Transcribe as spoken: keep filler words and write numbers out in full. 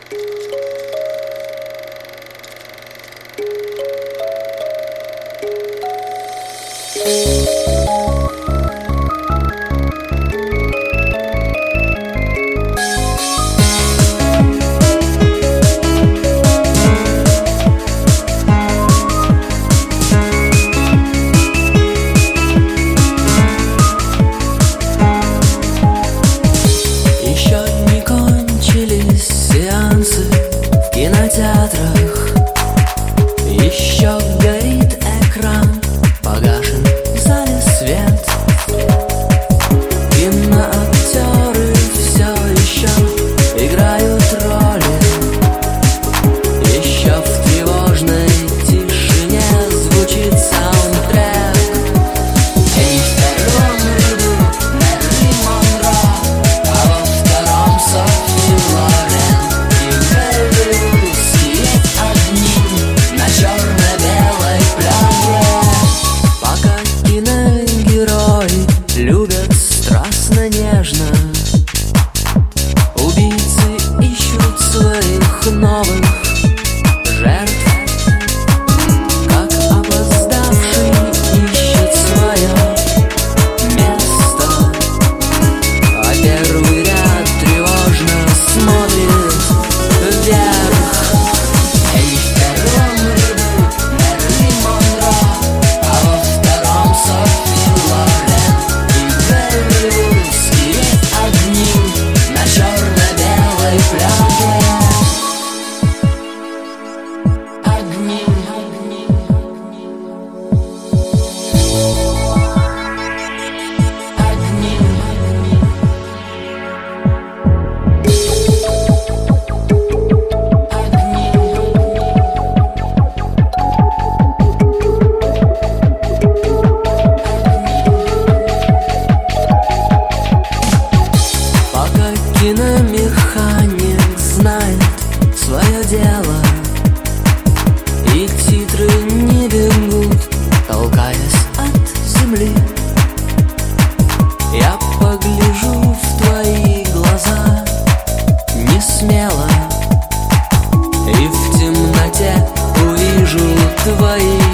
кинотеатрах еще горит экран, погашен в зале свет. Киноактеры все еще играют роли, еще в тревожной тишине звучит саундтрек. И в первом ряду Мэрилин Монро, а во втором Софи Лорен. И в Голливуде одни на черно-белой пляже. Пока киногерои любят страстно, нежно, убийцы ищут своих новых жертв, как опоздавший ищет свое место. А первый ряд тревожно смотрит вверх. И в первом ряду Мэрилин Монро, а во втором Софи Лорен. И голливудские огни на черно-белой пляже. Огни, огни, огни, пока киномеханик знает свое дело, и титры не бегут, толкаясь от земли. Я погляжу в твои глаза не смело, и в темноте увижу твои